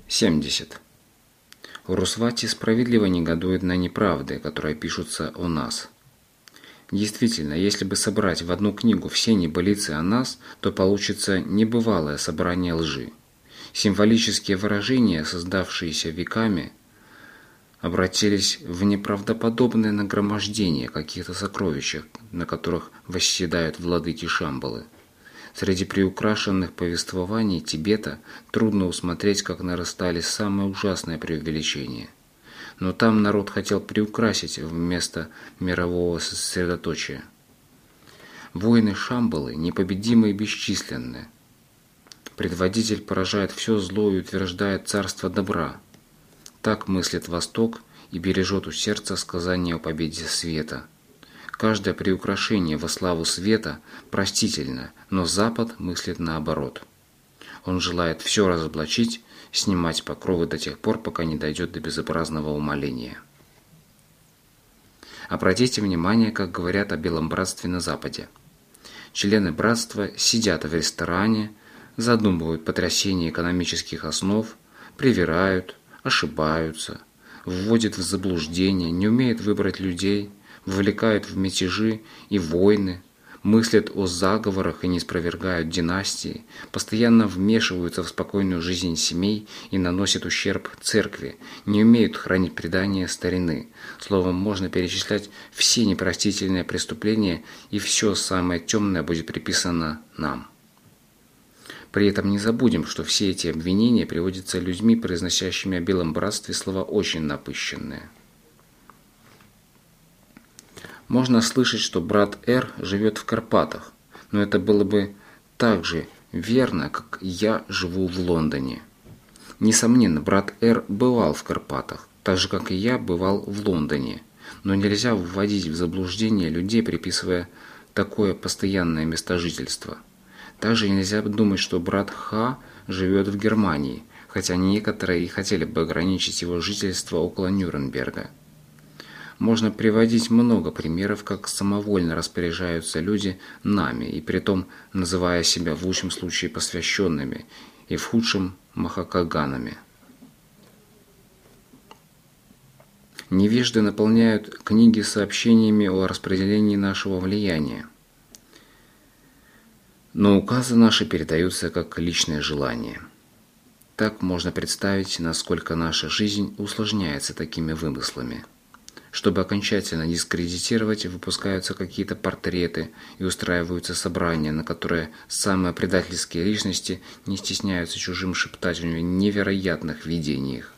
70. Урусвати справедливо негодует на неправды, которые пишутся о нас. Действительно, если бы собрать в одну книгу все небылицы о нас, то получится небывалое собрание лжи. Символические выражения, создавшиеся веками, обратились в неправдоподобное нагромождение каких-то сокровищ, на которых восседают владыки Шамбалы. Среди приукрашенных повествований Тибета трудно усмотреть, как нарастали самые ужасные преувеличения. Но там народ хотел приукрасить вместо мирового сосредоточия. Воины Шамбалы непобедимы и бесчисленны. Предводитель поражает все зло и утверждает царство добра. Так мыслит Восток и бережет у сердца сказание о победе света. Каждое приукрашение во славу света простительно, но Запад мыслит наоборот. Он желает все разоблачить, снимать покровы до тех пор, пока не дойдет до безобразного умаления. Обратите внимание, как говорят о Белом братстве на Западе. Члены братства сидят в ресторане, задумывают потрясение экономических основ, привирают, ошибаются, вводят в заблуждение, не умеют выбрать людей, вовлекают в мятежи и войны, мыслят о заговорах и не спровергают династии, постоянно вмешиваются в спокойную жизнь семей и наносят ущерб церкви, не умеют хранить предания старины. Словом, можно перечислять все непростительные преступления, и все самое темное будет приписано нам. При этом не забудем, что все эти обвинения приводятся людьми, произносящими о Белом братстве слова очень напыщенные. Можно слышать, что брат Р живет в Карпатах, но это было бы так же верно, как я живу в Лондоне. Несомненно, брат Р бывал в Карпатах, так же, как и я бывал в Лондоне, но нельзя вводить в заблуждение людей, приписывая такое постоянное местожительство. Также нельзя думать, что брат Х живет в Германии, хотя некоторые и хотели бы ограничить его жительство около Нюрнберга. Можно приводить много примеров, как самовольно распоряжаются люди нами, и притом называя себя в лучшем случае посвященными и в худшем махакаганами. Невежды наполняют книги сообщениями о распределении нашего влияния. Но указы наши передаются как личное желание. Так можно представить, насколько наша жизнь усложняется такими вымыслами. Чтобы окончательно дискредитировать, выпускаются какие-то портреты и устраиваются собрания, на которые самые предательские личности не стесняются чужим шептать в невероятных видениях.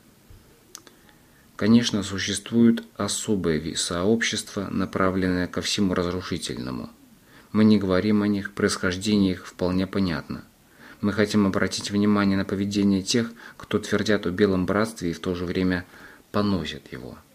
Конечно, существуют особые сообщества, направленные ко всему разрушительному. Мы не говорим о них, происхождение их вполне понятно. Мы хотим обратить внимание на поведение тех, кто твердят о Белом братстве и в то же время поносят его.